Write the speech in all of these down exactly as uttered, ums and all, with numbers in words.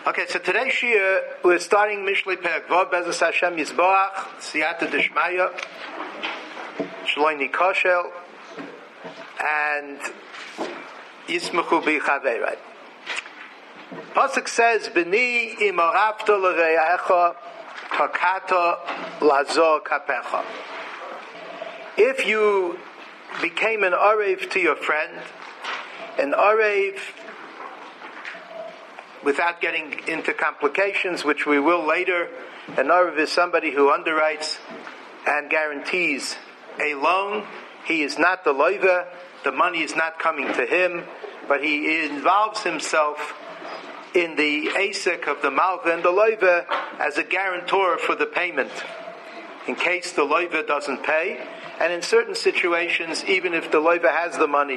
Okay, so today's Shir, we're starting Mishlei Perek Vav, Bezos Hashem Yisboach, Siyata Deshmaya, Shloini Koshel, and Yismachu B'Chavei. Pasuk says, B'ni imorafto l're'echa, takato lazo kapecha. If you became an Arev to your friend, an Arev, without getting into complications, which we will later, an Arev is somebody who underwrites and guarantees a loan. He is not the loiva, the money is not coming to him, but he involves himself in the asik of the malva and the loiva as a guarantor for the payment, in case the loiva doesn't pay, and in certain situations, even if the loiva has the money.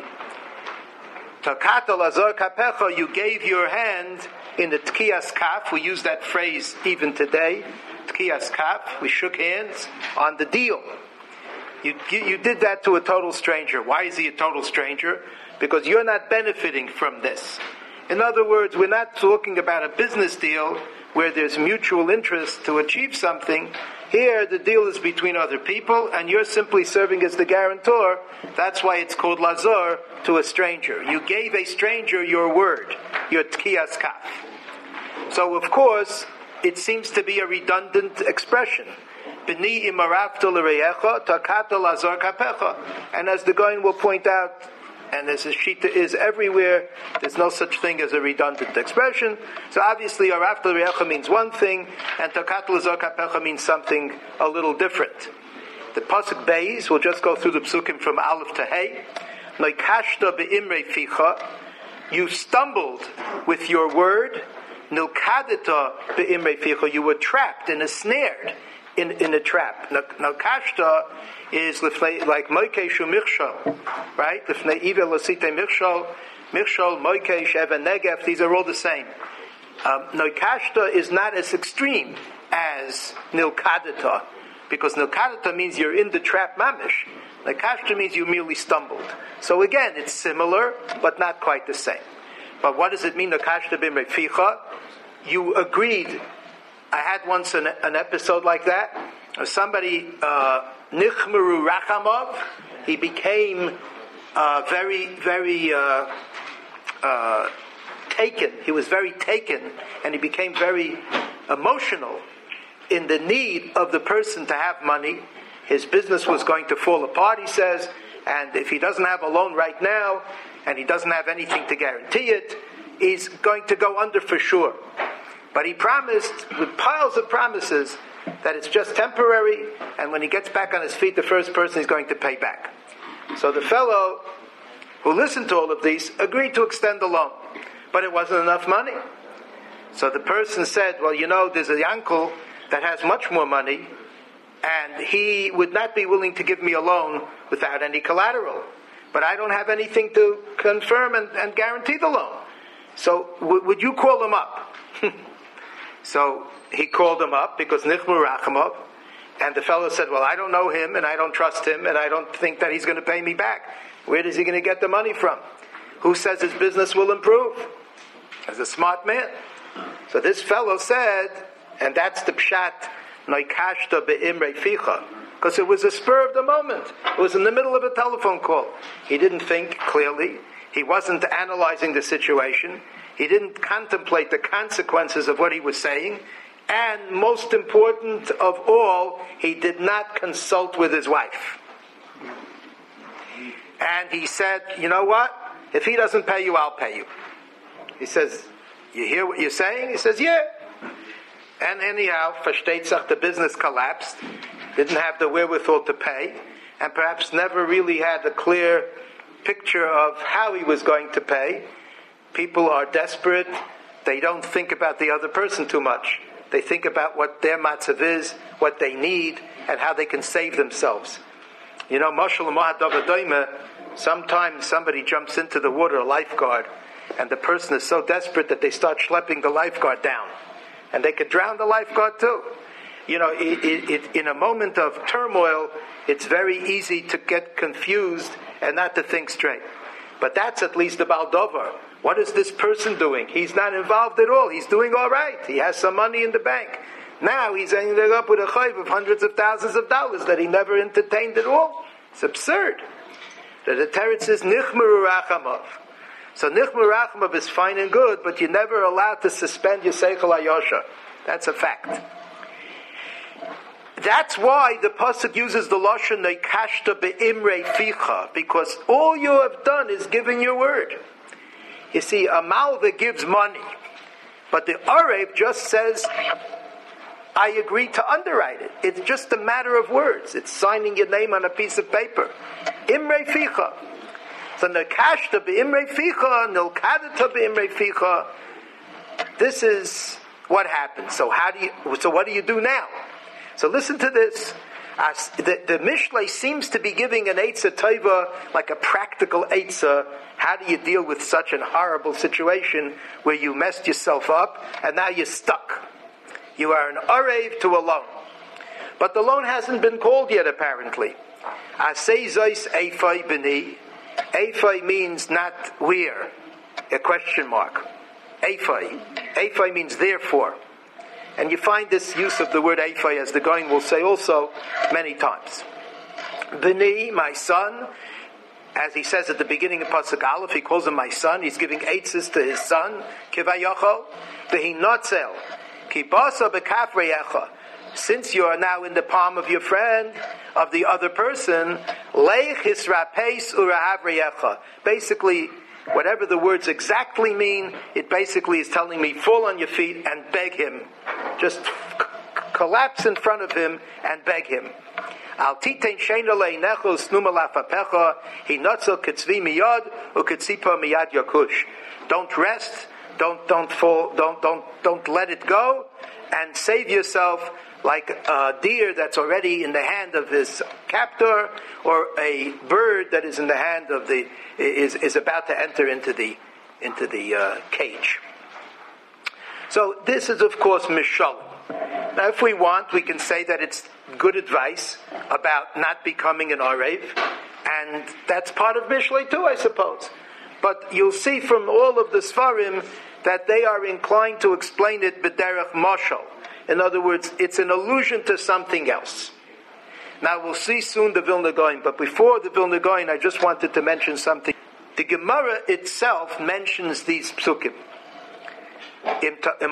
Takata lazor kapecha, you gave your hand in the tkiyas kaf. We use that phrase even today. Tkiyas kaf. We shook hands on the deal. You, you you did that to a total stranger. Why is he a total stranger? Because you're not benefiting from this. In other words, we're not talking about a business deal where there's mutual interest to achieve something. Here, the deal is between other people, and you're simply serving as the guarantor. That's why it's called lazor, to a stranger. You gave a stranger your word, your tkiyas kaf. So, of course, it seems to be a redundant expression. B'ni imarafto l're'echa, takato lazor kapecha. And as the Goyen will point out, and as the Shita is everywhere, there's no such thing as a redundant expression. So obviously, arafta l're'echa means one thing, and takato lazor kapecha means something a little different. The pasuk beis, we'll just go through the psukim from Aleph to Hey. Noikashta be'imrei ficha, you stumbled with your word. Nilkadita be'imrei ficha, you were trapped and ensnared in, in a trap. Nilkashta is like moikesh u'michshol, right? Lifnei ivel l'site michshol, michshol, moikesh, even negev, these are all the same. Um, Nilkashta is not as extreme as nilkadita, because nilkadita means you're in the trap mamish. Nilkashta means you merely stumbled. So again, it's similar, but not quite the same. But what does it mean, Nilkashta b'imrei ficha? You agreed. I had once an, an episode like that. Somebody, uh, Nichmeru Rachamov, he became uh, very, very uh, uh, taken. He was very taken, and he became very emotional in the need of the person to have money. His business was going to fall apart, he says, and if he doesn't have a loan right now, and he doesn't have anything to guarantee it, he's going to go under for sure. But he promised, with piles of promises, that it's just temporary, and when he gets back on his feet, the first person he's going to pay back. So the fellow who listened to all of these agreed to extend the loan, but it wasn't enough money. So the person said, well, you know, there's a uncle that has much more money, and he would not be willing to give me a loan without any collateral. But I don't have anything to confirm and, and guarantee the loan. So w- would you call him up? So he called him up because Nichmer Rachamov, and the fellow said, well, I don't know him, and I don't trust him, and I don't think that he's going to pay me back. Where is he going to get the money from? Who says his business will improve? As a smart man. So this fellow said, and that's the pshat, Noikashta be'imrei ficha, because it was a spur of the moment. It was in the middle of a telephone call. He didn't think clearly. He wasn't analyzing the situation. He didn't contemplate the consequences of what he was saying. And most important of all, he did not consult with his wife. And he said, you know what? If he doesn't pay you, I'll pay you. He says, you hear what you're saying? He says, yeah. And anyhow, Verstehtsach, the business collapsed. Didn't have the wherewithal to pay. And perhaps never really had a clear picture of how he was going to pay. People are desperate. They don't think about the other person too much. They think about what their matzav is, what they need, and how they can save themselves. You know, Mashal Mahadav, sometimes somebody jumps into the water, a lifeguard, and the person is so desperate that they start schlepping the lifeguard down. And they could drown the lifeguard too. You know, it, it, it, in a moment of turmoil, it's very easy to get confused and not to think straight. But that's at least the Baldover. What is this person doing? He's not involved at all. He's doing all right. He has some money in the bank. Now he's ending up with a chayv of hundreds of thousands of dollars that he never entertained at all. It's absurd. The, the teretz says, nichmeru rachamav. So nichmeru rachamav is fine and good, but you're never allowed to suspend your seichel hayosha. That's a fact. That's why the pasuk uses the lashon neikashta beimrei ficha, because all you have done is given your word. You see, a malva gives money, but the arev just says, I agree to underwrite it. It's just a matter of words. It's signing your name on a piece of paper. Imrei ficha. So nekashta beimrei ficha, nilkadata beimrei ficha. This is what happens. So how do you? So what do you do now? So listen to this. As the, the Mishlei seems to be giving an eitzah tova, like a practical eitzah. How do you deal with such a horrible situation where you messed yourself up and now you're stuck? You are an arev to a loan. But the loan hasn't been called yet, apparently. Asei zois eifai b'ni. Eifai means not where, a question mark. Eifai. Eifai means therefore. And you find this use of the word eifai, as the Goin will say also, many times. B'ni, my son, as he says at the beginning of Pasuk Aleph, he calls him my son, he's giving eitzes to his son, kivayochel, v'hi notzel, ki basa b'kaf reyecha. Since you are now in the palm of your friend, of the other person, leich hisrapeis urahav reyecha. Basically, whatever the words exactly mean, it basically is telling me, fall on your feet and beg him. Just c- collapse in front of him and beg him. Al titein sheina leinecho snuma lafapecha hinotzel ketzvi miyad uketzipa miyad yakush. Don't rest. Don't don't fall. Don't don't don't let it go, and save yourself like a deer that's already in the hand of his captor, or a bird that is in the hand of the is is about to enter into the into the uh, cage. So this is, of course, mishalom. Now, if we want, we can say that it's good advice about not becoming an arev, and that's part of Mishlei too, I suppose. But you'll see from all of the Sfarim that they are inclined to explain it b'derech mashal. In other words, it's an allusion to something else. Now, we'll see soon the Vilna Gaon, but before the Vilna Gaon, I just wanted to mention something. The Gemara itself mentions these psukim. And the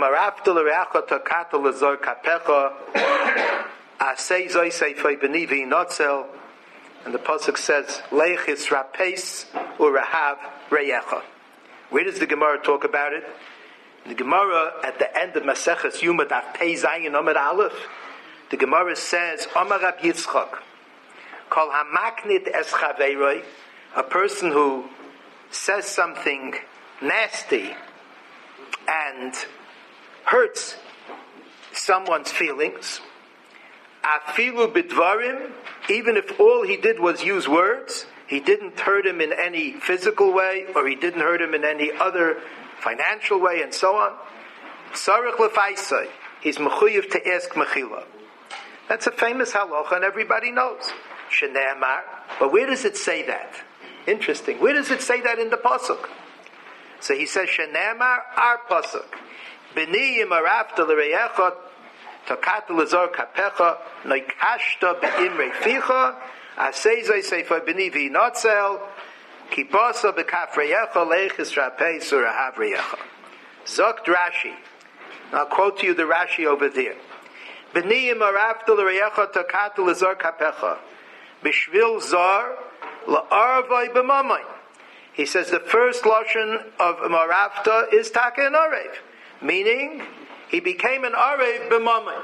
pasuk says, "Leichis rapeis urahav reyecha." Where does the Gemara talk about it? The Gemara at the end of Maseches Yuma Daf Pei Zayin Amud Aleph, the Gemara says, "Amar Rab Yitzchak, Kol hamaknit es chaveiroi," a person who says something nasty and hurts someone's feelings, afilu bidvarim, even if all he did was use words, he didn't hurt him in any physical way, or he didn't hurt him in any other financial way, and so on. Sarich lefaisai, he's mechuyev to ask mechila. That's a famous halacha, and everybody knows. Shene'amar, but where does it say that? Interesting. Where does it say that in the pasuk? So he says, Shene'amar, our pasuk. B'ni yimarafta l'reyecha, takata l'zor kapecha, noikashta be'imrei ficha, asezai seifa b'ni v'inotzel, kibasa b'kaf reyecha, leichis rapei surahav reyecha. Zokt Rashi. I'll quote to you the Rashi over there. B'ni yimarafta l'reyecha, takata l'zor kapecha, b'shvil zor, la'arvai b'mamay. He says the first lashon of marafta is taka an arev, meaning he became an arev b'mamay.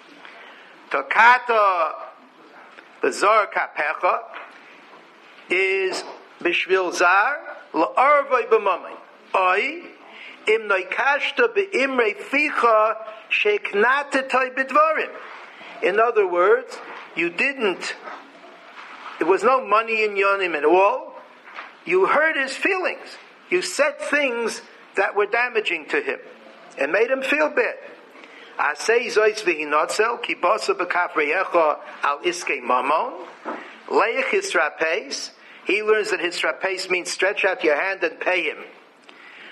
Takata b'zar kapecha is b'shvil zar la'arvay b'mamay. Oy im noikashta be'imrei ficha sheknatetay b'dvarim. In other words, you didn't. There was no money in yonim at all. You hurt his feelings. You said things that were damaging to him and made him feel bad. Asei zois v'hinotzel ki basa b'kaf reyecha al iskei mamon leich hisrapeis. He learns that hisrapeis means stretch out your hand and pay him.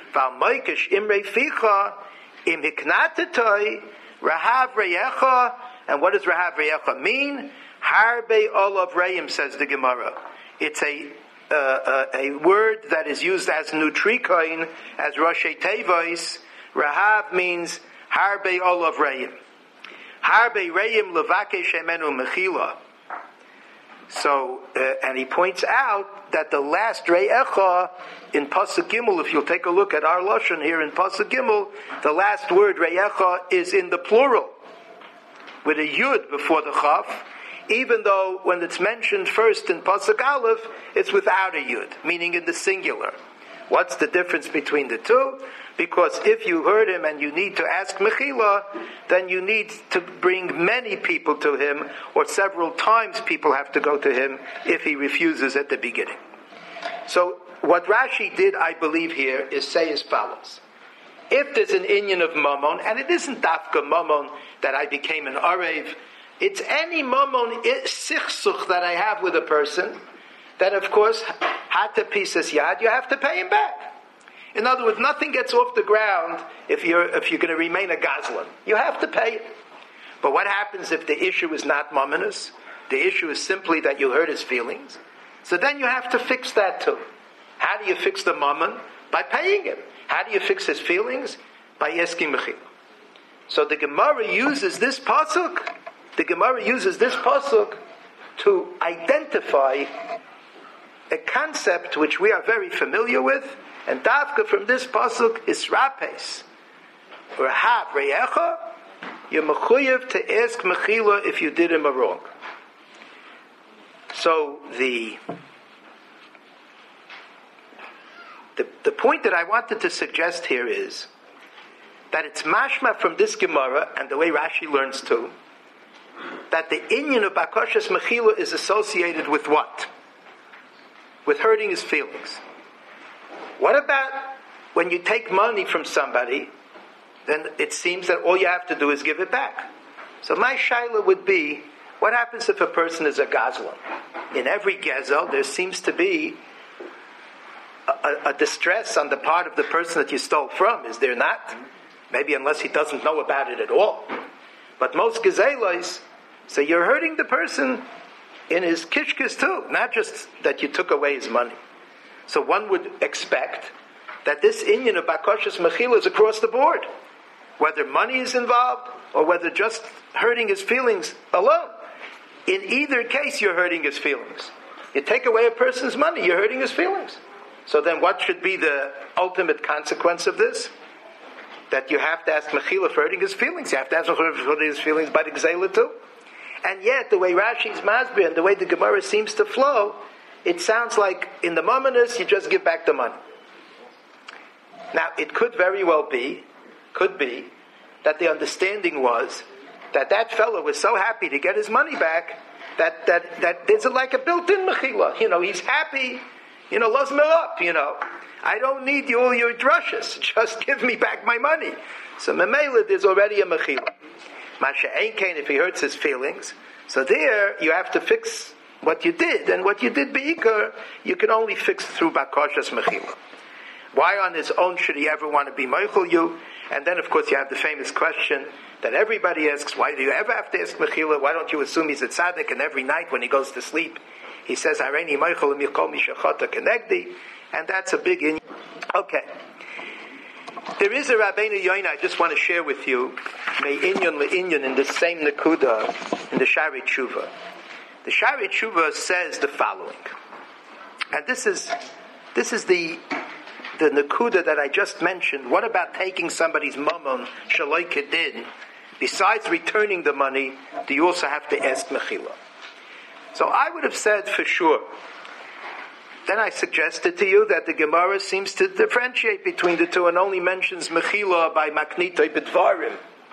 Val moikesh imrei ficha im hiknatetoi rahav reyecha. And what does rahav reyecha mean? Harbe olav reim, says the Gemara. It's a uh, uh, a word that is used as nutrikoin, as Roshei Tevois. Rahav means harbe olav reim. Harbe reim levake shemenu mechila. So, uh, and he points out that the last reyecha in Pasuk Gimel, if you'll take a look at our Lashon here in Pasuk Gimel, the last word reyecha is in the plural, with a yud before the chaf, even though when it's mentioned first in Pasuk Aleph, it's without a yud, meaning in the singular. What's the difference between the two? Because if you heard him and you need to ask mechila, then you need to bring many people to him, or several times people have to go to him if he refuses at the beginning. So what Rashi did, I believe here, is say as follows. If there's an inyan of mammon, and it isn't dafka mammon that I became an arev, it's any mammon sichsuch that I have with a person, that of course, hata pisas yad, you have to pay him back. In other words, nothing gets off the ground if you're if you're going to remain a gazlan. You have to pay it. But what happens if the issue is not mamonous? The issue is simply that you hurt his feelings. So then you have to fix that too. How do you fix the mammon? By paying him. How do you fix his feelings? By asking mechila. So the Gemara uses this pasuk. The Gemara uses this pasuk to identify a concept which we are very familiar with. And dafka from this pasuk is rapes. Rahav reyecha, you're mechuyev to ask mechila if you did him a wrong. So the, the the point that I wanted to suggest here is that it's mashma from this Gemara, and the way Rashi learns too, that the inyan of bakashas mechila is associated with what? With hurting his feelings. What about when you take money from somebody, then it seems that all you have to do is give it back. So my shaila would be, what happens if a person is a gazlan? In every gezel, there seems to be a, a, a distress on the part of the person that you stole from, is there not? Maybe unless he doesn't know about it at all. But most gezelos, so you're hurting the person in his kishkis too, not just that you took away his money. So one would expect that this inyan of bakashas mechila is across the board, whether money is involved or whether just hurting his feelings alone. In either case, you're hurting his feelings. You take away a person's money, you're hurting his feelings. So then what should be the ultimate consequence of this? That you have to ask mechila for hurting his feelings. You have to ask mechila for hurting his feelings by the gzeila too. And yet, the way Rashi's masbir and the way the Gemara seems to flow, it sounds like in the mamonus, you just give back the money. Now, it could very well be, could be, that the understanding was that that fellow was so happy to get his money back that that, that there's a, like a built-in mechila. You know, he's happy, you know, loves me up, you know. I don't need you, all your drushes. Just give me back my money. So, memela, there's already a mechila. Masha ein kain, if he hurts his feelings. So there, you have to fix what you did, and what you did beikar, you can only fix through bakashas mechila. Why on his own should he ever want to be meichel you? And then, of course, you have the famous question that everybody asks: why do you ever have to ask mechila? Why don't you assume he's a tzaddik, and every night when he goes to sleep, he says Hareini meichel mikol mishachata kenegdi, and that's a big in. Okay, there is a Rabbeinu Yoina I just want to share with you, me inyan le'inyan, in the same nekuda in the Shari Tshuva. The Shari Tshuva says the following, and this is this is the the nekuda that I just mentioned. What about taking somebody's mammon shaloi kedin? Besides returning the money, do you also have to ask mechila? So I would have said for sure. Then I suggested to you that the Gemara seems to differentiate between the two and only mentions mechila by maknitoi b'dvarim.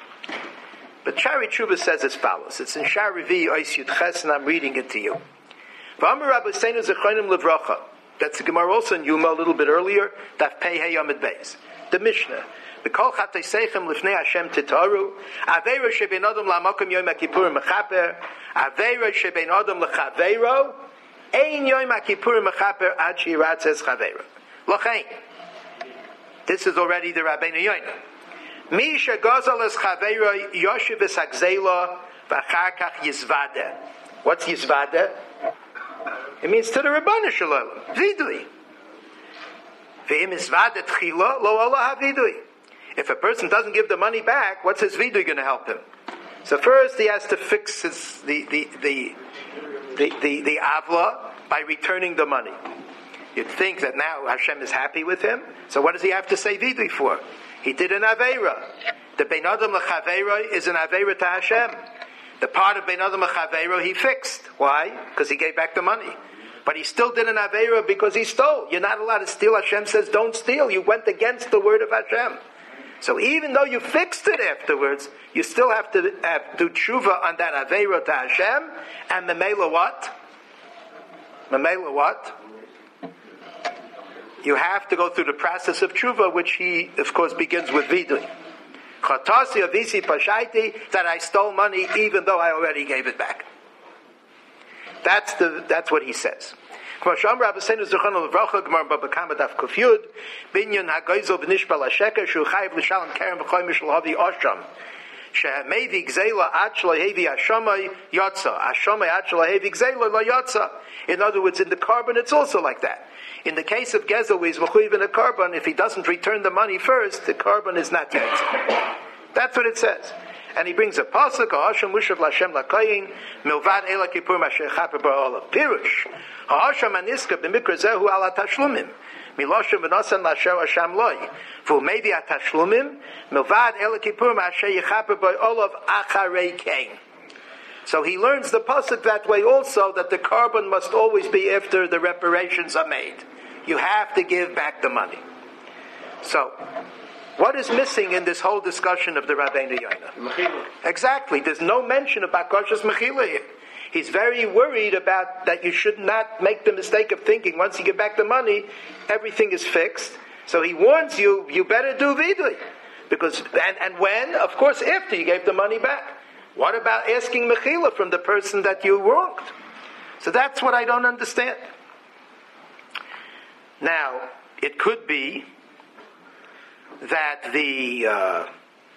But Shari Tshuva says as follows. It's in Shari Vi Ois Yud Ches, and I'm reading it to you. V'amar Rabbeinu Zechronim Levracha. That's the Gemara also in Yuma a little bit earlier. Daf Pei Hey Yamid Beis. The Mishnah. B'kol chateiseichem lifnei Hashem titaru. Aveiro shebein adam la'makom yom ha'kippurim mechaper. Aveiro shebein adam l'chaveiro. Ein yom ha'kippurim mechaper ad shi'iratzes chaveiro. L'chein. This is already the Rabbeinu Yoina. Mi shegazal es chaveiro yoshiv es hagzela v'achar kach yizvada. What's yizvada? It means to the Rabbanu Shalom. Vidui. V'im yizvada tchila lo Allah havidui. If a person doesn't give the money back, what's his vidui going to help him? So first he has to fix his, the, the, the, the, the, the avla by returning the money. You'd think that now Hashem is happy with him. So what does he have to say vidui for? He did an aveira. The Bein Adam l'chaveira is an aveira to Hashem. The part of Bein Adam l'chaveira he fixed. Why? Because he gave back the money. But he still did an aveira because he stole. You're not allowed to steal. Hashem says don't steal. You went against the word of Hashem. So even though you fixed it afterwards, you still have to have, do tshuva on that aveira to Hashem. And memela what? Memela what? You have to go through the process of tshuva, which he, of course, begins with vidui. Chatasi avisi pashaiti, that I stole money even though I already gave it back. That's the that's what he says. Binyan hagoyzel v'nishbal hasheka shu chayiv l'shalom kerem v'choy mishal havi osham. She'mevi gzeila ad shlehevi hashamay yotza. Hashamay ad shlehevi gzeila lo yotza. In other words, in the carbon, it's also like that. In the case of Gezel, he's mechuyev in a carbon. If he doesn't return the money first, the carbon is not yet. That's what it says. And he brings a pasuk, Ha'asham mushav l'Hashem l'kayin, milvad ela kippur masher chaper ba'olav. Pirush. Ha'asham aniska b'mikra zehu ala tashlumim. Miloshim v'nosan l'asher Hashem loy. V'u maybe a tashlumim, milvad ela kippur masher yichaper ba'olav acharei kain. So he learns the pasuk that way also, that the carbon must always be after the reparations are made. You have to give back the money. So, what is missing in this whole discussion of the Rabbeinu Yoina? Mechila. Exactly. There's no mention about Kosher's Mechila here. He's very worried about that you should not make the mistake of thinking once you get back the money, everything is fixed. So he warns you, you better do vidui. Because, and, and when? Of course, after you gave the money back. What about asking Mechila from the person that you wronged? So that's what I don't understand. Now, it could be that the uh,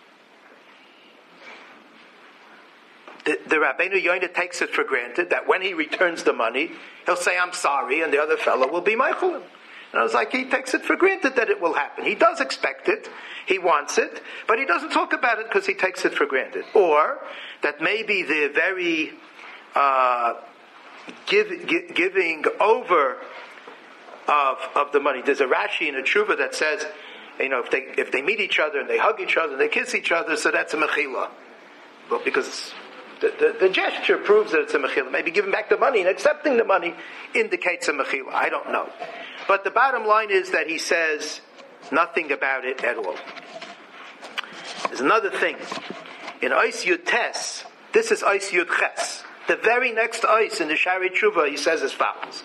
the, the Rabbeinu Yoina takes it for granted that when he returns the money, he'll say, I'm sorry, and the other fellow will be Meichelim. And I was like, he takes it for granted that it will happen. He does expect it, he wants it, but he doesn't talk about it because he takes it for granted. Or that maybe the very uh, give, gi- giving over of of the money. There's a Rashi in a Tshuva that says, you know, if they if they meet each other and they hug each other and they kiss each other, so that's a mechila. Well, because the, the, the gesture proves that it's a mechila. Maybe giving back the money and accepting the money indicates a mechila. I don't know. But the bottom line is that he says nothing about it at all. There's another thing. In Ois Yud Tes, this is Ois Yud Ches. The very next Ois in the Shari Tshuva, he says as follows.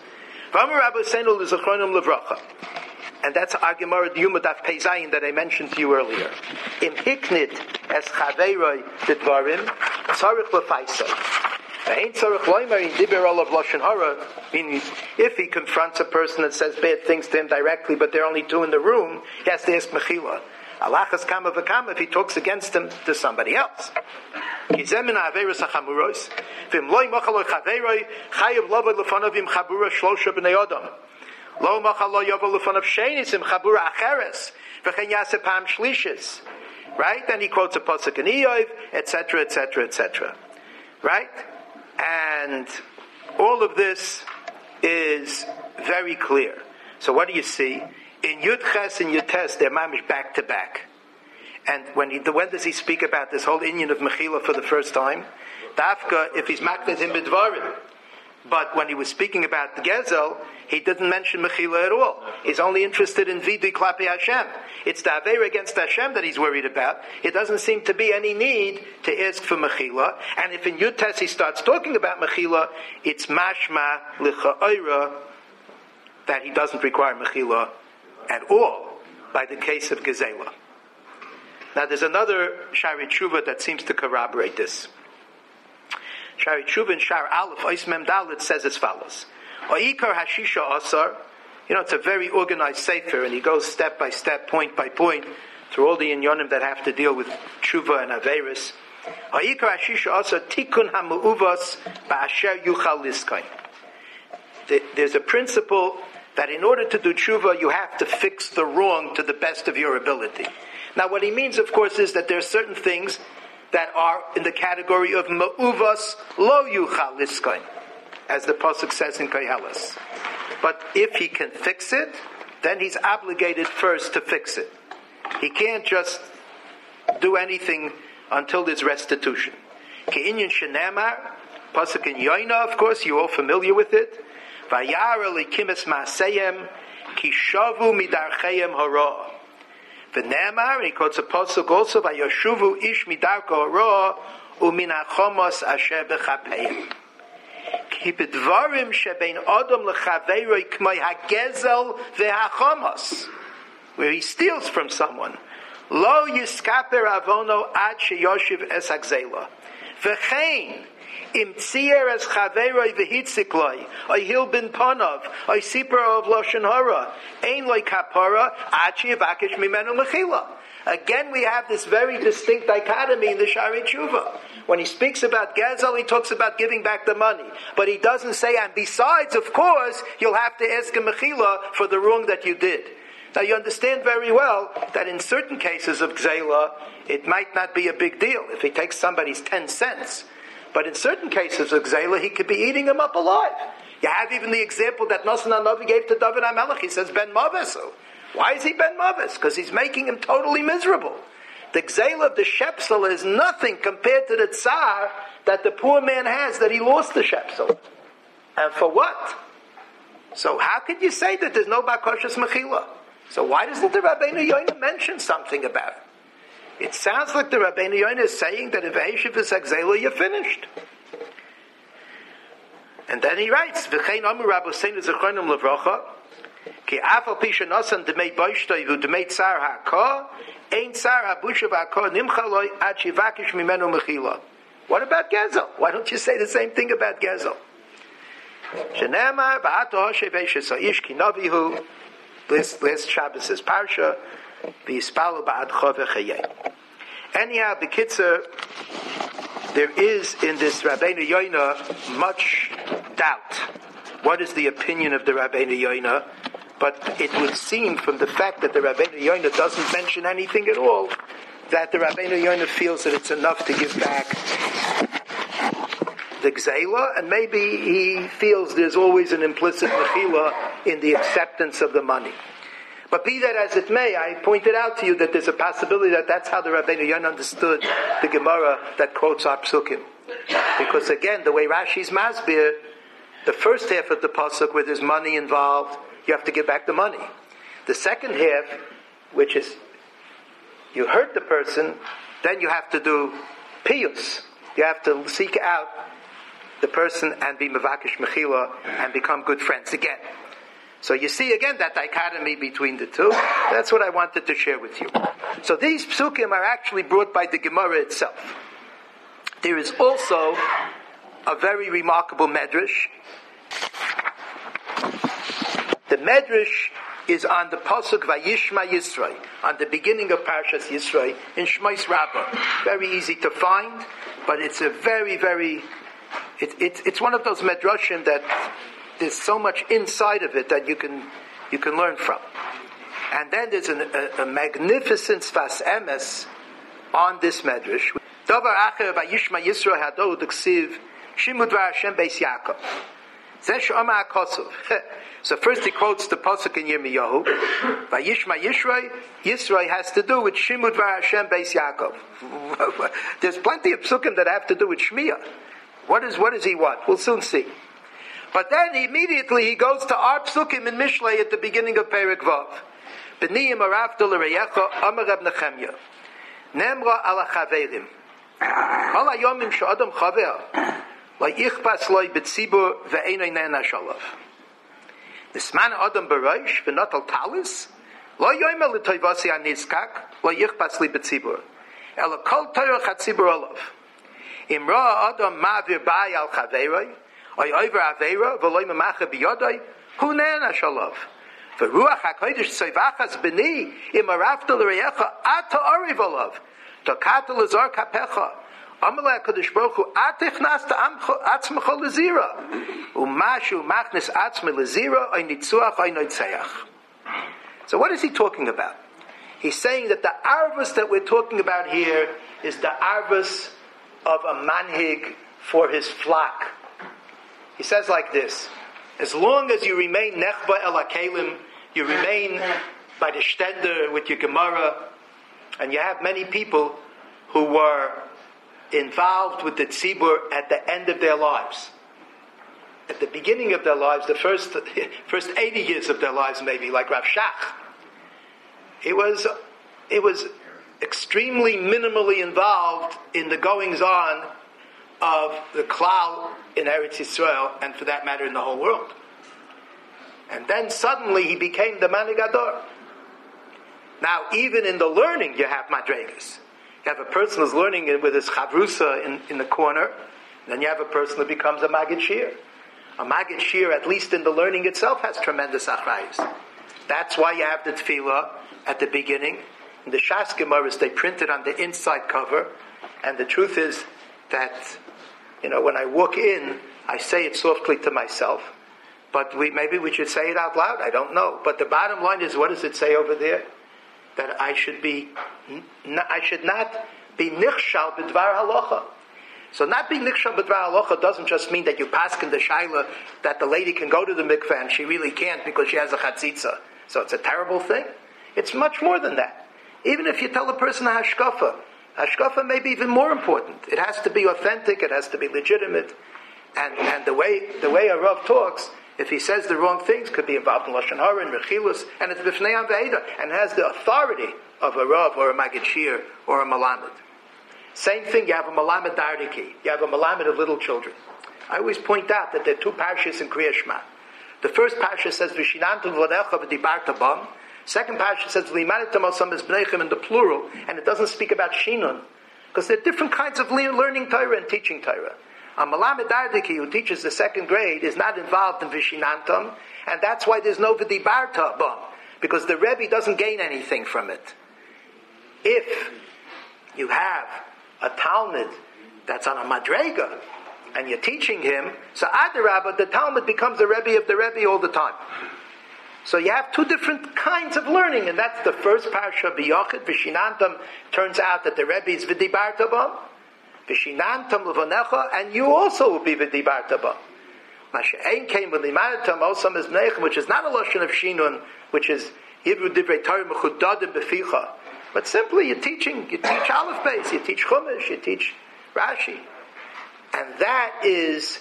And that's our Gemara Yumadav Peizayin that I mentioned to you earlier. Im hiknit es chaveiroi d'dvarim tzarich lefaisai. Ain't tzarich loimer in diber olav lashon hara. Meaning, if he confronts a person and says bad things to him directly, but there are only two in the room, he has to ask mechila. Alachas kama v'kama if he talks against him to somebody else. Kizemina averos hachamuros. V'im loy machalo chaveiroi chayiv lova lefanav im chabura shlosha b'nei odom. Lo machalo yovel lefanav sheinis im chabura acheres v'chen yaseh pam shlishis. Right? Then he quotes a pasuk in Iyov, et cetera, et cetera, et cetera. Right? And all of this is very clear. So what do you see? In Yud Ches and Yud Tes, they're mamish back to back. And when he, when does he speak about this whole inyan of Mechila for the first time? Dafka, if he's makned him b'dvarim. But when he was speaking about the Gezel, he didn't mention Mechila at all. He's only interested in Vidui Klapi Hashem. It's the Aveira against Hashem that he's worried about. It doesn't seem to be any need to ask for Mechila. And if in Yud Tes he starts talking about Mechila, it's mashma l'cha'oira that he doesn't require Mechila at all by the case of Gezela. Now there's another Shari Tshuva that seems to corroborate this. Shari Tshuva in Shar Aleph, Ois Mem Dalet says as follows. O'ikar hashisha asar You know, it's a very organized sefer, and he goes step by step, point by point, through all the inyonim that have to deal with tshuva and averis. Ha'ikar Ashisha also tikun hamu'uvas ba'asher yuchal liskain. There's a principle that in order to do tshuva, you have to fix the wrong to the best of your ability. Now, what he means, of course, is that there are certain things that are in the category of ma'uvas lo yuchal liskain, as the pasuk says in Koheles. But if he can fix it, then he's obligated first to fix it. He can't just do anything until there's restitution. Ke'inyan shenamar, pasuk in Yoina, of course, you're all familiar with it. Vayara likimis ma'aseyem, kishavu midarcheyem hara. V'nemar, and he quotes a pasuk also, vayoshuvu ish midarko hara, uminachomos asher b'chapeyem. Kibidvarim shebein adam lechaveiroi k'may hagezel ve'hachomos, where he steals from someone. Lo yiskaper avono ad sheyoshiv es hagzela. V'chein im tzier es chaveiroi v'hitzikloi, oy hil bin panav, oy sipra of loshen hara, ein loy kapara ad sheyevakish mimenu mechila. Again, we have this very distinct dichotomy in the Shari Tshuva. When he speaks about Gezel, he talks about giving back the money. But he doesn't say, and besides, of course, you'll have to ask a mechila for the wrong that you did. Now, you understand very well that in certain cases of Gzela, it might not be a big deal if he takes somebody's ten cents. But in certain cases of Gzela, he could be eating him up alive. You have even the example that Nosson HaNavi gave to David HaMelech. He says, Ben Mavesu. Why is he Ben Mavis? Because he's making him totally miserable. The Gzela of the Shepsel is nothing compared to the Tsar that the poor man has that he lost the Shepsel. And for what? So how could you say that there's no Bakoshas Mechila? So why doesn't the Rabbeinu Yoina mention something about it? It sounds like the Rabbeinu Yoina is saying that if Eishiv is Gzela, you're finished. And then he writes, V'chein Amur Rabbeinu Zechronim Levrocha, Ki afal pisha nasan demei boishtoi vu demei tsar ha'ka, ein tsar ha'bushav ha'ka nimchaloi ad shivakish mimenu mechila. What about Gezel? Why don't you say the same thing about Gezel? Shenema v'ato hoshe v'eshesayish ki navihu, last, last Shabbos is Parsha, v'yispalu ba'ad chove chayei. Anyhow, the Kitzur, there is in this Rabbeinu Yoina much doubt. What is the opinion of the Rabbeinu Yoina? But it would seem from the fact that the Rabbeinu Yoina doesn't mention anything at all, that the Rabbeinu Yoina feels that it's enough to give back the Gzela, and maybe he feels there's always an implicit mechila in the acceptance of the money. But be that as it may, I pointed out to you that there's a possibility that that's how the Rabbeinu Yoina understood the Gemara that quotes our Psukim. Because again, the way Rashi's Masbir, the first half of the pasuk where there's money involved, you have to give back the money. The second half, which is you hurt the person, then you have to do piyus. You have to seek out the person and be mevakish mechila and become good friends again. So you see again that dichotomy between the two. That's what I wanted to share with you. So these psukim are actually brought by the Gemara itself. There is also a very remarkable medrash. The medrash is on the pasuk Vayishma Yisroi, on the beginning of Parshas Yisroi in Shmos Rabbah. Very easy to find, but it's a very, very, it, it, it's one of those medrashim that there's so much inside of it that you can you can learn from. And then there's an, a, a magnificent Sfas Emes on this medrash. Davar acher Vayishma Yisroi hado d'ksiv Shimud Dvar Hashem Beis Yaakov. So first he quotes the pasuk in Yirmiyahu. Vayishma Yisroi. Yisroi has to do with Shimud Dvar Hashem Beis Yaakov. There's plenty of psukim that have to do with Shmiya. What is what does he want? We'll soon see. But then immediately he goes to our psukim in Mishlei at the beginning of Perek Vav. B'niyim arafta l'reyecha Amar Reb Nechemya Nemra ala chaverim Kol hayomim she'adam chaver Lo yichpas lo b'tzibur ve'eino nena shalav. Nisman adam b'rosh v'notal talis lo yomer l'toivasi anizkak lo yichpas li b'tzibur ela kol torah chatzibur olav. Imra adam ma'avir bai al chaveroi oy over avera v'lo memacha b'yodoi hu nena shalav V'ruach HaKodesh tzevachas b'ni imarafta l'reyecha ata oriv olav tokata l'zor kapecha amalei HaKodesh Baruch Hu atichnas atzmecha l'zira umashu machnis atzme l'zira oy nitzuach oy noitzeach. So what is he talking about? He's saying that the arvus that we're talking about here is the arvus of a manhig for his flock. He says like this: as long as you remain nechba el hakelim, you remain by the shtender with your Gemara, and you have many people who were involved with the tzibur at the end of their lives. At the beginning of their lives, the first first eighty years of their lives, maybe, like Rav Shach, it was it was extremely minimally involved in the goings on of the klal in Eretz Yisrael, and for that matter in the whole world. And then suddenly he became the Manig Hador. Now, even in the learning, you have madregas. You have a person who's learning it with his chavrusa in, in the corner. Then you have a person who becomes a Magid Shir. A Magid Shir, at least in the learning itself, has tremendous achrayus. That's why you have the tefillah at the beginning. In the Shas Gemaras, they print it on the inside cover. And the truth is that, you know, when I walk in, I say it softly to myself. But we maybe we should say it out loud. I don't know. But the bottom line is, what does it say over there? That I should be, I should not be nichshal b'dvar halacha. So not being nichshal b'dvar halacha doesn't just mean that you paskin the shaila that the lady can go to the mikveh and she really can't because she has a chatzitza. So it's a terrible thing. It's much more than that. Even if you tell a person a hashkafa, hashkafa may be even more important. It has to be authentic. It has to be legitimate. And and the way the way a Rav talks, if he says the wrong things, could be involved in Lashon Hara and Rechilus, and it's B'fnei Am V'Eda, and has the authority of a Rav or a Magid Shir or a Malamed. Same thing, you have a Malamed Dardiki, you have a Malamed of little children. I always point out that there are two parshas in Kriya Shema. The first parsha says, V'shinantum v'onecha v'dibarta bam. Second parsha says, V'limanitum osam es b'neichem in the plural, and it doesn't speak about Shinun, because there are different kinds of learning Torah and teaching Torah. A Malamed Dardiki who teaches the second grade is not involved in Vishinantam, and that's why there's no V'dibarta bam, because the Rebbe doesn't gain anything from it. If you have a Talmud that's on a Madrega, and you're teaching him, so Adarabah, the Talmud becomes the Rebbe of the Rebbe all the time. So you have two different kinds of learning, and that's the first parsha, B'yochid, Vishinantam, turns out that the Rebbe is V'dibarta bam, Vishinantam levonecha, and you also will be v'dibarta ba. Masha'ein came with limanitam osam es b'neichem, which is not a lashon of shinun, which is yivru divrei Torah mechudadim b'ficha. But simply you're teaching, you teach Aleph Beis, you teach Chumash, you teach Rashi, and that is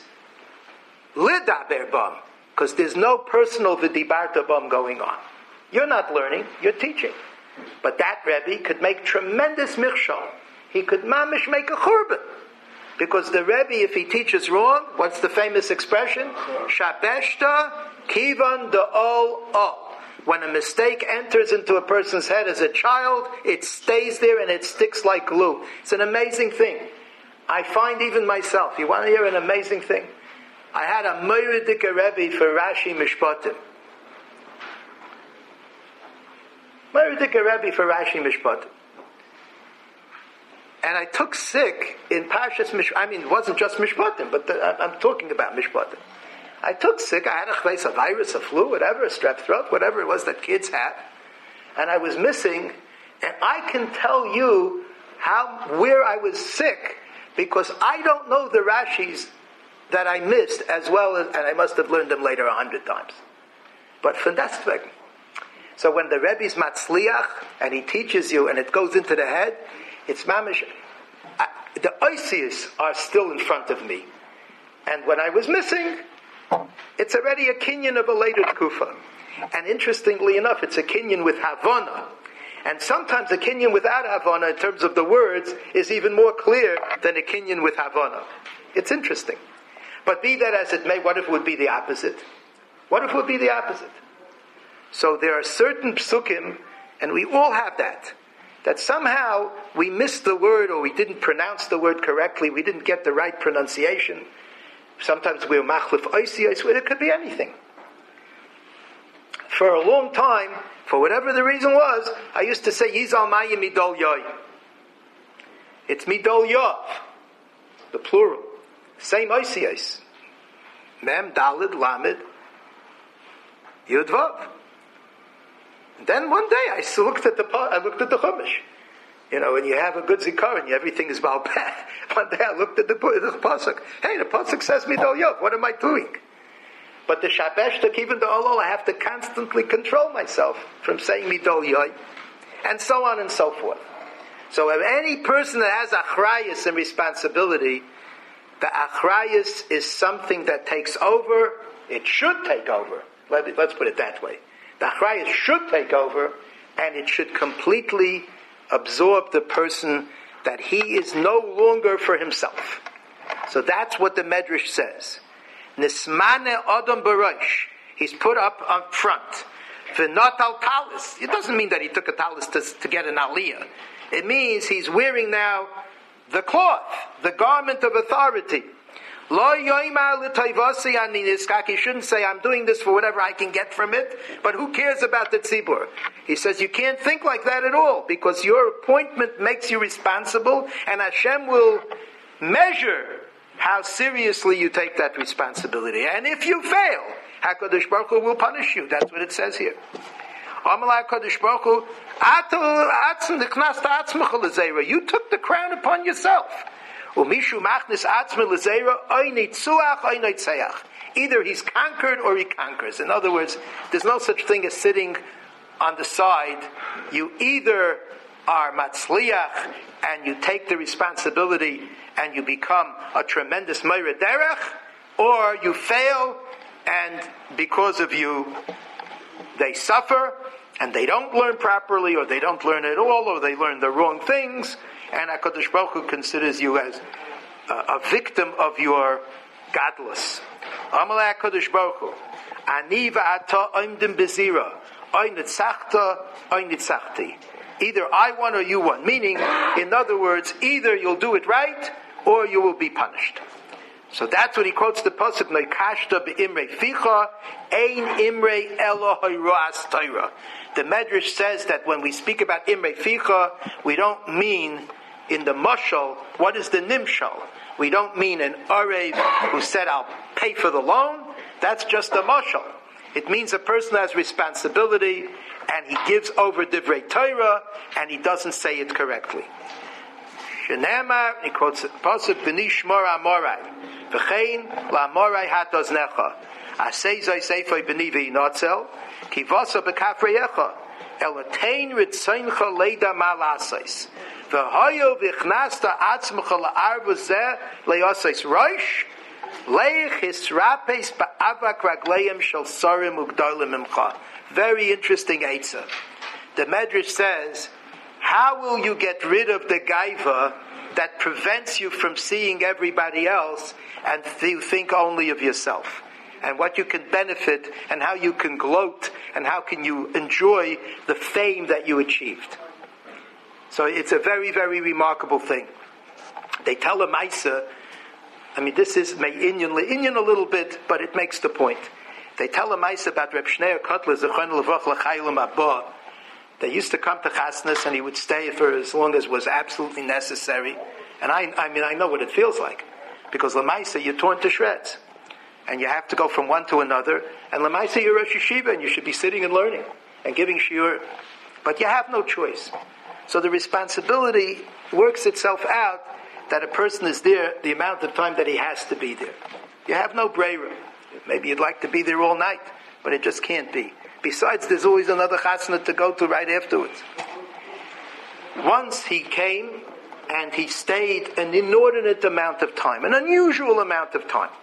lidaber bam, because there's no personal v'dibarta bam going on. You're not learning, you're teaching. But that Rebbe could make tremendous michshol. He could mamish make a churban. Because the Rebbe, if he teaches wrong, what's the famous expression? Shabeshta kivan da'ol o. When a mistake enters into a person's head as a child, it stays there and it sticks like glue. It's an amazing thing. I find even myself, you want to hear an amazing thing? I had a Moyridika Rebbe for Rashi Mishpatim. Moyridika Rebbe for Rashi Mishpatim. And I took sick in Parshas Mishpatim. I mean, it wasn't just Mishpatim, but the, I'm talking about Mishpatim. I took sick. I had a chveis, a virus, a flu, whatever, a strep throat, whatever it was that kids have. And I was missing. And I can tell you how where I was sick because I don't know the Rashis that I missed as well as, and I must have learned them later a hundred times. But von deswegen. So when the Rebbe's matzliach and he teaches you and it goes into the head, it's mamish. I, the oisius are still in front of me, and when I was missing, it's already a kinyan of a later tkufa. And interestingly enough, it's a kinyan with havana, and sometimes a kinyan without havana, in terms of the words, is even more clear than a kinyan with havana. It's interesting, but be that as it may, what if it would be the opposite? What if it would be the opposite? So there are certain psukim, and we all have that. That somehow we missed the word or we didn't pronounce the word correctly, we didn't get the right pronunciation. Sometimes we're machlif oisiyos, it could be anything. for a long time, for whatever the reason was, I used to say, Yizal Maya Midol Yoy. It's Midol Yov, the plural. Same Oisiyos. Mem, Dalid, Lamed, Yud Vav. Then one day I looked at the I looked at the Chumash. You know, when you have a good zikaron, everything is balpeh. One day I looked at the, the pasuk. Hey, the pasuk says Midol Yov. What am I doing? But the Shabeshtak, even the Olol, I have to constantly control myself from saying Midol Yov, and so on and so forth. So if any person that has achrayus and responsibility, the achrayus is something that takes over. It should take over. Let, let's put it that way. The achrayus should take over, and it should completely absorb the person, that he is no longer for himself. So that's what the Medrash says. Nismane Adam Barosh. He's put up up front. V'not al talis. It doesn't mean that he took a talis to, to get an aliyah. It means he's wearing now the cloth, the garment of authority. Lo yoimar l'toivasi ani niskak. He shouldn't say, I'm doing this for whatever I can get from it, but who cares about the tzibur? He says, you can't think like that at all, because your appointment makes you responsible, and Hashem will measure how seriously you take that responsibility. And if you fail, HaKadosh Baruch Hu will punish you. That's what it says here. Amalai HaKadosh Baruch Hu, you took the crown upon yourself. Either he's conquered or he conquers. In other words, there's no such thing as sitting on the side. You either are matzliach and you take the responsibility and you become a tremendous meireh derech, or you fail and because of you they suffer and they don't learn properly, or they don't learn at all, or they learn the wrong things, and HaKadosh Baruch Hu considers you as a, a victim of your gadlus. Amalei HaKadosh Baruch Hu, ani v'ata oimdim bezira, oy nitzachta, oy nitzachti. Either I won or you won. Meaning, in other words, either you'll do it right or you will be punished. So that's what he quotes the pasuk, Noikashta be'imrei ficha, ein imrei elo hoiroas Torah. The Medrash says that when we speak about imrei ficha, we don't mean in the mashal, what is the nimshal? We don't mean an arev who said, I'll pay for the loan. That's just a mashal. It means a person has responsibility, and he gives over divrei Torah, and he doesn't say it correctly. Shenema, he quotes pasuk, "V'nishmor amorai, v'chein la'amorai hatoznecha, asezai seifoi b'ni v'inotzel, kivasa b'kafreyecha, elatein ritzeincha leida malasais, v'hoyo v'ichnasta atzmecha la'arva zeh le'osais roish, leich hisrapes ba'avak ragleim shel sorim ugdolim imcha." Very interesting eitzah. The Medrash says, how will you get rid of the gaiva that prevents you from seeing everybody else and you think only of yourself? And what you can benefit and how you can gloat and how can you enjoy the fame that you achieved. So it's a very, very remarkable thing. They tell a Maisa, I mean this is Inyan a little bit, but it makes the point. They tell a Maisa about Reb Shneir Kotler, Zechon Levach L'chayim Abba. They used to come to Chasnas and he would stay for as long as was absolutely necessary. And I, I mean, I know what it feels like. Because Lamaisa, you're torn to shreds. And you have to go from one to another. And Lamaisa, you're Rosh Yeshiva and you should be sitting and learning and giving shiur. But you have no choice. So the responsibility works itself out that a person is there the amount of time that he has to be there. You have no breira. Maybe you'd like to be there all night, but it just can't be. Besides, there's always another chasna to go to right afterwards. Once he came and he stayed an inordinate amount of time, an unusual amount of time.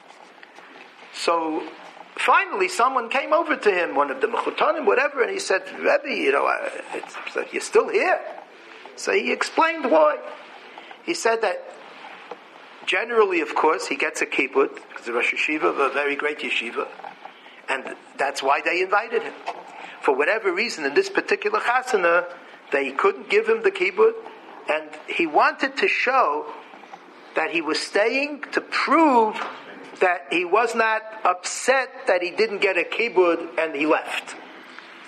So finally someone came over to him, one of the mechutanim, whatever, and he said, Rebbe, you know, it's, it's, you're still here. So he explained why. He said that generally, of course, he gets a kibbut, because the Rosh Yeshiva, a very great yeshiva, and that's why they invited him. For whatever reason, in this particular chasana, they couldn't give him the kibbut, and he wanted to show that he was staying to prove that he was not upset that he didn't get a kibbut and he left.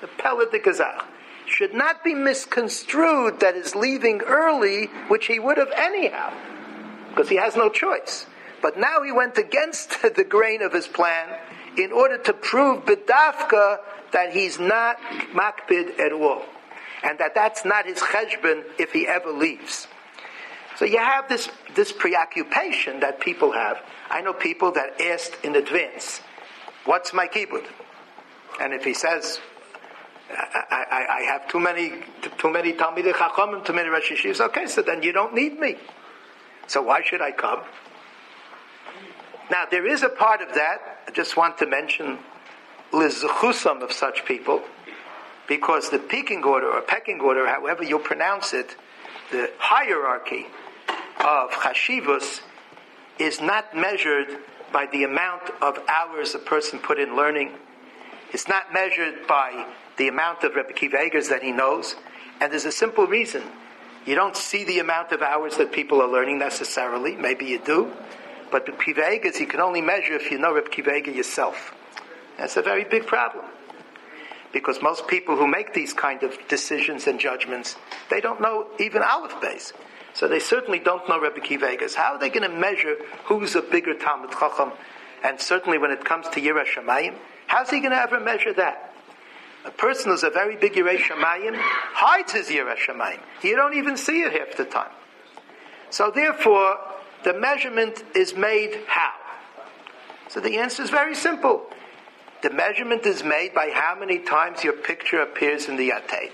the Pella de Gazach, should not be misconstrued that is leaving early, which he would have anyhow, because he has no choice. But now he went against the grain of his plan in order to prove b'dafka that he's not makpid at all, and that that's not his cheshbon if he ever leaves. So you have this, this preoccupation that people have. I know people that asked in advance, what's my kibbud? And if he says, I, I, I have too many too many Talmidei Chachamim, too many Rosh Yeshivas, okay, so then you don't need me. So why should I come? Now, there is a part of that, I just want to mention, l'zuchusam of such people, because the pecking order, or pecking order, however you pronounce it, the hierarchy of chashivus is not measured by the amount of hours a person put in learning. It's not measured by the amount of Rebbe Akiva Eigers that he knows. And there's a simple reason. You don't see the amount of hours that people are learning necessarily. Maybe you do. But Rebbe Akiva Eigers, you can only measure if you know Rebbe Akiva Eiger yourself. That's a very big problem. Because most people who make these kind of decisions and judgments, they don't know even Aleph Beis. So they certainly don't know Rebbe Akiva Eigers. How are they going to measure who's a bigger Talmid Chacham? And certainly when it comes to Yireh Shamayim, how's he going to ever measure that? A person who's a very big Yireh Shamayim hides his Yireh Shamayim. You don't even see it half the time. So therefore, the measurement is made how? So the answer is very simple. The measurement is made by how many times your picture appears in the Yated.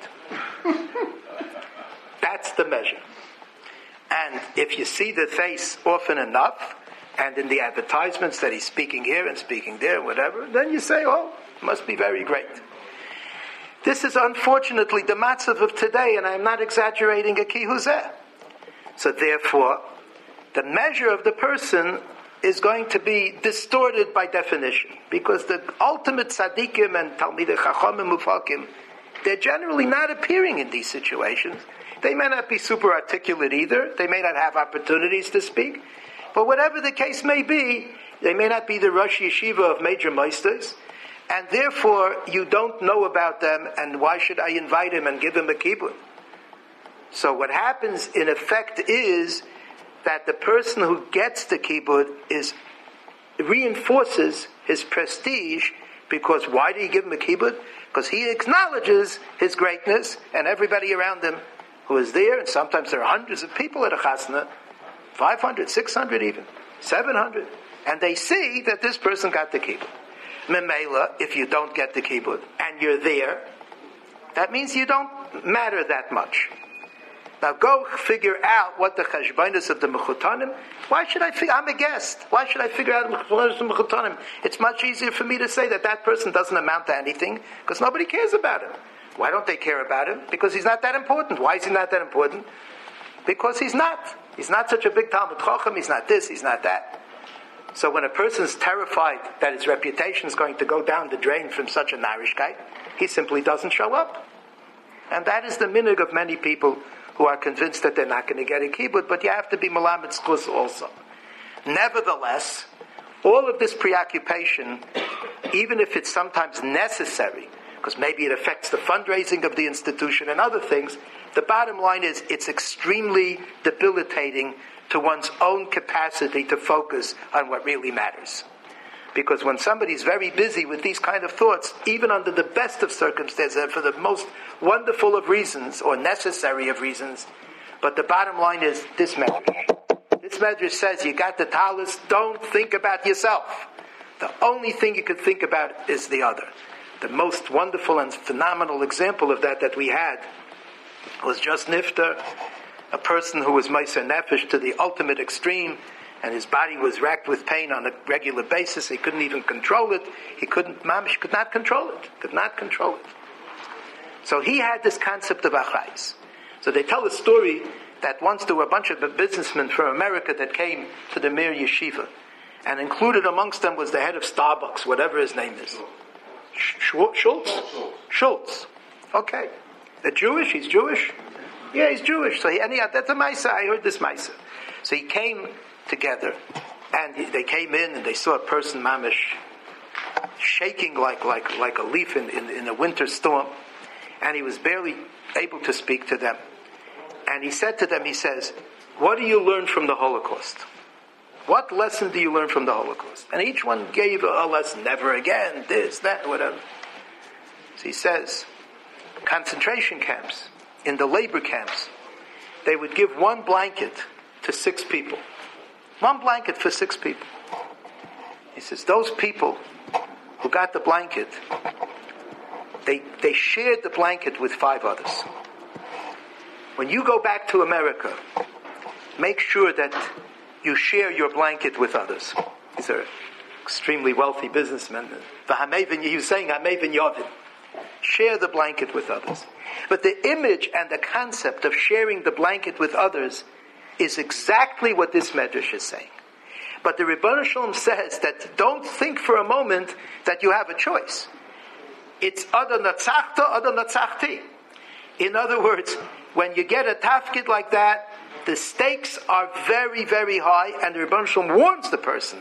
That's the measure. And if you see the face often enough, and in the advertisements that he's speaking here and speaking there, whatever, then you say, oh, it must be very great. This is unfortunately the matzav of today, and I'm not exaggerating a kihuzeh. So therefore, the measure of the person is going to be distorted by definition, because the ultimate tzaddikim and talmidei chachamim mufakim, they're generally not appearing in these situations. They may not be super articulate either. They may not have opportunities to speak. But whatever the case may be, they may not be the Rosh Yeshiva of major meisters, and therefore you don't know about them, and why should I invite him and give him a kibbud? So what happens in effect is that the person who gets the kibbud is reinforces his prestige, because why do you give him a kibbud? Because he acknowledges his greatness, and everybody around him who is there, and sometimes there are hundreds of people at a chasna, five hundred, six hundred even, seven hundred, and they see that this person got the kibbud. Memela, if you don't get the kibbud, and you're there, that means you don't matter that much. Now go figure out what the cheshbonos of the mechutanim. Why should I figure? I'm a guest. Why should I figure out the cheshbonos of the mechutanim? It's much easier for me to say that that person doesn't amount to anything, because nobody cares about him. Why don't they care about him? Because he's not that important. Why is he not that important? Because he's not. He's not such a big Talmid Chacham. He's not this. He's not that. So when a person's terrified that his reputation is going to go down the drain from such a narishkeit, he simply doesn't show up. And that is the minhag of many people who are convinced that they're not going to get a kibbud, but you have to be malamed zchus also. Nevertheless, all of this preoccupation, even if it's sometimes necessary, because maybe it affects the fundraising of the institution and other things, the bottom line is it's extremely debilitating to one's own capacity to focus on what really matters. Because when somebody's very busy with these kind of thoughts, even under the best of circumstances, and for the most wonderful of reasons, or necessary of reasons, but the bottom line is this medrash. This medrash says you got the talis, don't think about yourself. The only thing you could think about is the other. The most wonderful and phenomenal example of that that we had was just Nifter, a person who was Meiser Nefesh to the ultimate extreme, and his body was racked with pain on a regular basis. He couldn't even control it. He couldn't, mamish could not control it. Could not control it. So he had this concept of achayis. So they tell a story that once there were a bunch of businessmen from America that came to the Mir Yeshiva, and included amongst them was the head of Starbucks, whatever his name is. Schultz? Schultz. Okay. The Jewish? He's Jewish? Yeah, he's Jewish. So he, and he had, that's a Maisa. I heard this Maisa. So he came together, and he, they came in and they saw a person, mamish, shaking like like like a leaf in, in, in a winter storm, and he was barely able to speak to them. And he said to them, he says, "What do you learn from the Holocaust? What lesson do you learn from the Holocaust?" And each one gave a lesson. Never again, this, that, whatever. So he says, concentration camps, in the labor camps, they would give one blanket to six people. One blanket for six people. He says, those people who got the blanket, they, they shared the blanket with five others. When you go back to America, make sure that you share your blanket with others. These are extremely wealthy businessmen. He was saying, Hamevin Yovin. Share the blanket with others. But the image and the concept of sharing the blanket with others is exactly what this medrash is saying. But the Rebbeinu Shalom says that don't think for a moment that you have a choice. It's ada natzachta, ada natzachti. In other words, when you get a tafkid like that, the stakes are very, very high, and the Rebbeinu Shalom warns the person.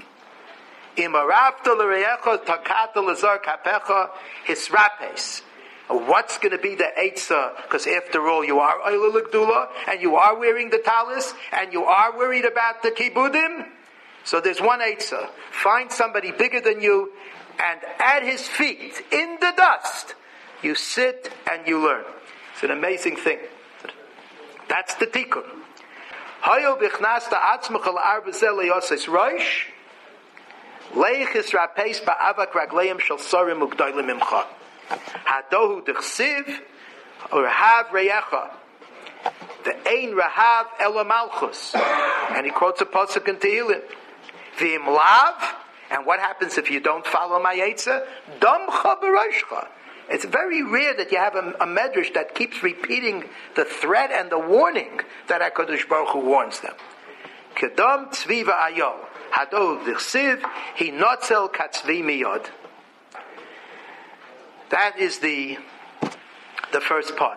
What's going to be the eitzah? Because after all, you are Oila L'Gdula, and you are wearing the talis, and you are worried about the kibudim. So there's one eitzah. Find somebody bigger than you, and at his feet, in the dust, you sit and you learn. It's an amazing thing. That's the tikkun. Hayo bichnasta atzmach al arba zel yosef roish. Leichis rapeis ba'avak ragleim shel sorim ugdolim imcha. Hadohu dechsiv rahav reyecha. The ein rahav ela malchus. And he quotes a pasuk in Tehillim. V'im lav. And what happens if you don't follow my eitzah? Damcha b'roshcha. It's very rare that you have a, a medrash that keeps repeating the threat and the warning that HaKadosh Baruch Hu warns them. Kedam tzviva ayol. Hadol d'chsiv, he notzel katzvi miyod. That is the the first part.